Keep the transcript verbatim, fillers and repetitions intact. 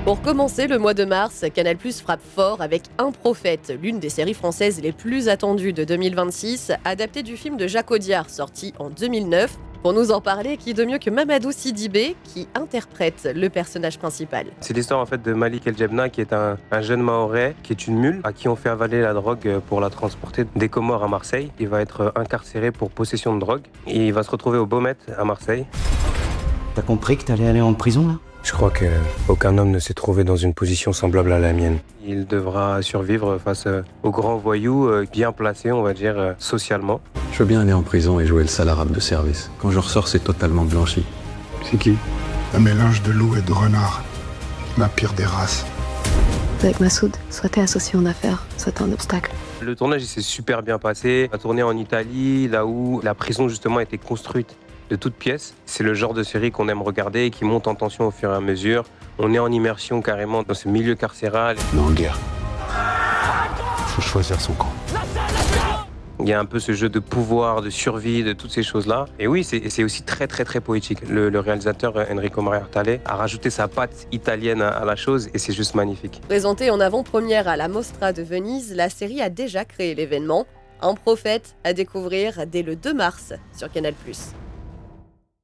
Pour commencer le mois de mars, Canal+ frappe fort avec Un prophète, l'une des séries françaises les plus attendues de deux mille vingt-six, adaptée du film de Jacques Audiard sorti en deux mille neuf. Pour nous en parler, qui de mieux que Mamadou Sidibé qui interprète le personnage principal. C'est l'histoire en fait de Malik El Djebna qui est un, un jeune Mahorais qui est une mule à qui on fait avaler la drogue pour la transporter des Comores à Marseille. Il va être incarcéré pour possession de drogue et il va se retrouver au Baumettes à Marseille. T'as compris que t'allais aller en prison là ? Je crois qu'aucun homme ne s'est trouvé dans une position semblable à la mienne. Il devra survivre face aux grands voyous bien placés, on va dire, socialement. Je veux bien aller en prison et jouer le sale arabe de service. Quand je ressors, c'est totalement blanchi. C'est qui ? Un mélange de loup et de renard. Ma pire des races. Avec Massoud, soit t'es associé en affaires, soit t'es un obstacle. Le tournage il s'est super bien passé. On a tourné en Italie, là où la prison justement a été construite de toutes pièces. C'est le genre de série qu'on aime regarder et qui monte en tension au fur et à mesure. On est en immersion carrément dans ce milieu carcéral. On est en guerre. Faut choisir son camp. Il y a un peu ce jeu de pouvoir, de survie, de toutes ces choses-là. Et oui, c'est, c'est aussi très très très poétique. Le, le réalisateur Enrico Maria Artale a rajouté sa patte italienne à, à la chose et c'est juste magnifique. Présentée en avant-première à la Mostra de Venise, la série a déjà créé l'événement. Un prophète à découvrir dès le deux mars sur Canal+.